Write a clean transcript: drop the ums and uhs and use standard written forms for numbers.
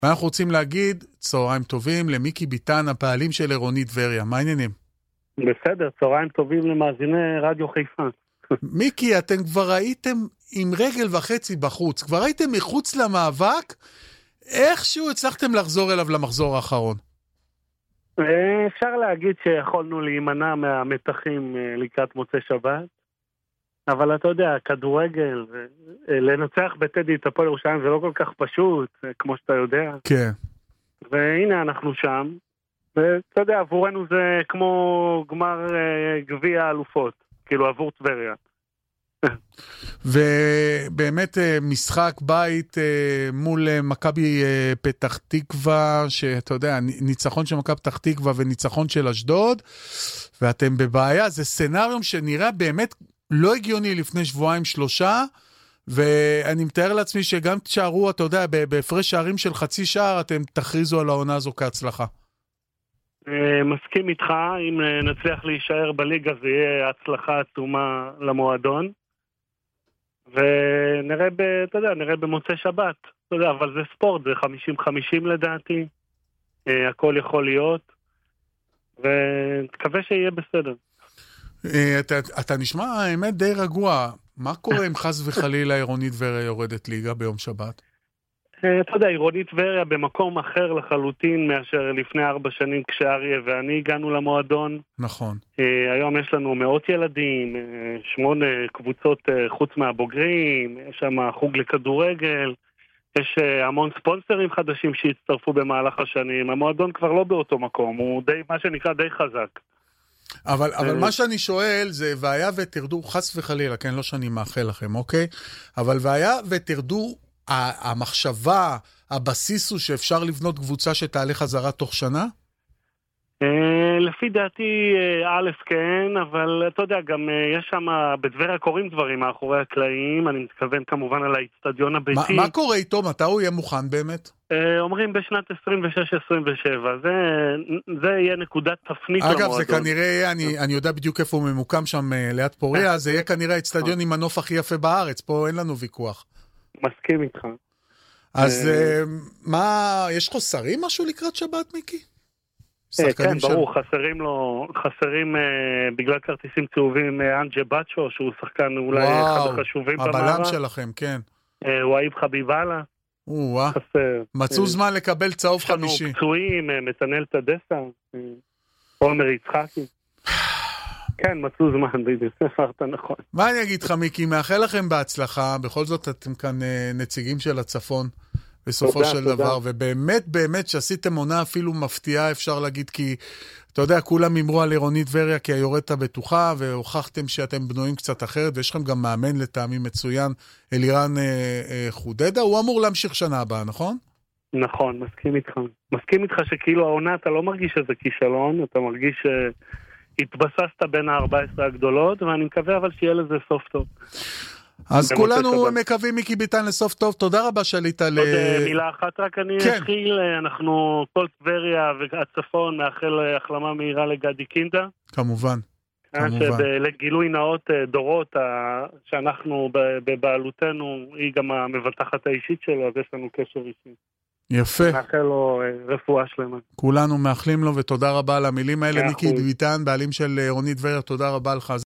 ואנחנו רוצים להגיד צהריים טובים למיקי ביטן, הפעלים של עירונית טבריה. מה העניינים? בסדר, צהריים טובים למאזיני רדיו חיפה. מיקי, אתם כבר הייתם עם רגל וחצי בחוץ, כבר הייתם מחוץ למאבק, איכשהו הצלחתם לחזור אליו למחזור האחרון. אפשר להגיד שיכולנו להימנע מהמתחים לקראת מוצאי שבת, אבל אתה יודע, כדורגל, לנצח בטדי את הפועל ירושלים זה לא כל כך פשוט, כמו שאתה יודע. כן. והנה אנחנו שם, ואתה יודע, עבורנו זה כמו גמר גביע האלופות, כאילו עבור טבריה. ובאמת משחק בית מול מכבי פתח תקווה, שאתה יודע, ניצחון של מכבי פתח תקווה וניצחון של אשדוד, ואתם בבעיה, זה סצנריום שנראה באמת לא הגיוני לפני שבועיים שלושה, ואני מתאר לעצמי שגם תשארו, אתה יודע, בהפרש שערים של חצי שער, אתם תכריזו על העונה הזו כהצלחה. מסכים איתך, אם נצליח להישאר בליגה זה יהיה הצלחה עצומה למועדון, ונראה אתה יודע, נראה במוצאי שבת, אתה יודע, אבל זה ספורט, זה 50-50 לדעתי, הכל יכול להיות, ונקווה שיהיה בסדר. אתה נשמע האמת די רגוע, מה קורה אם חס וחלילה עירונית טבריה יורדת ליגה ביום שבת? אתה יודע, עירונית טבריה במקום אחר לחלוטין מאשר לפני 4 שנים כשאריה ואני הגענו למועדון. נכון. היום יש לנו מאות ילדים, 8 קבוצות חוץ מהבוגרים, יש שם חוג לכדורגל, יש המון ספונסרים חדשים שהצטרפו במהלך השנים. המועדון כבר לא באותו מקום, הוא די, מה שנקרא די חזק. אבל מה שאני שואל זה, והיה ותרדו, חס וחלילה, כן, לא שאני מאחל לכם, אוקיי? אבל והיה ותרדו, המחשבה, הבסיס הוא שאפשר לבנות קבוצה שתעלה חזרה תוך שנה? לפי דעתי, א' כן, אבל אתה יודע, גם יש שם, בטבריה קוראים דברים מאחורי הקלעים, אני מתכוון כמובן על האצטדיון הביתי. מה קורה איתו? מתי הוא יהיה מוכן באמת? אומרים בשנת 26-27, זה יהיה נקודת תפנית למועדון. אגב, זה כנראה, אני יודע בדיוק איפה הוא ממוקם שם ליד פוריה, זה יהיה כנראה האצטדיון עם הנוף הכי יפה בארץ, פה אין לנו ויכוח. מסכים איתך. אז מה, יש חוסרים משהו לקראת שבת, מיקי? כן, ברור, חסרים בגלל כרטיסים צהובים אנג'ה בצ'ו, שהוא שחקן אולי אחד החשובים במערב. הבלם שלכם, כן. וואיב חביבאללה. מצאו זמן לקבל צהוב 5. יש לנו פצועים, מתנאל תדסה, עומר יצחקי. כן, מצאו זמן, בדיוק, אמרת נכון. מה אני אגיד לך, מיקי, מאחל לכם בהצלחה, בכל זאת אתם כאן נציגים של הצפון, בסופו של דבר, ובאמת, באמת שעשיתם עונה אפילו מפתיעה, אפשר להגיד, כי, אתה יודע, כולם אמרו על עירונית טבריה, כי היורדת הבטוחה, והוכחתם שאתם בנויים קצת אחרת, ויש לכם גם מאמן לטעמים מצוין, אלירן חודדה, הוא אמור להמשיך שנה הבאה, נכון? נכון, מסכים איתך. מסכים איתך שכאילו העונה, אתה לא מרגיש שזה כישלון, אתה מרגיש התבססת בין ה-14 הגדולות, ואני מקווה אבל שיהיה לזה סוף טוב. אז כולנו מקווים מיקי ביטן לסוף טוב. תודה רבה שלית עוד מילה אחת רק אני אתחיל. אנחנו כל טבריה והצפון מאחל החלמה מהירה לגדי קינדה. כמובן. לגילוי נאות דורות שאנחנו בבעלותנו, היא גם המבטחת האישית שלו, אז יש לנו קשר אישי. יפה. מאחל לו רפואה שלמה. כולנו מאחלים לו, ותודה רבה על המילים האלה. מיקי ביטן, בעלים של עירונית טבריה, תודה רבה לך.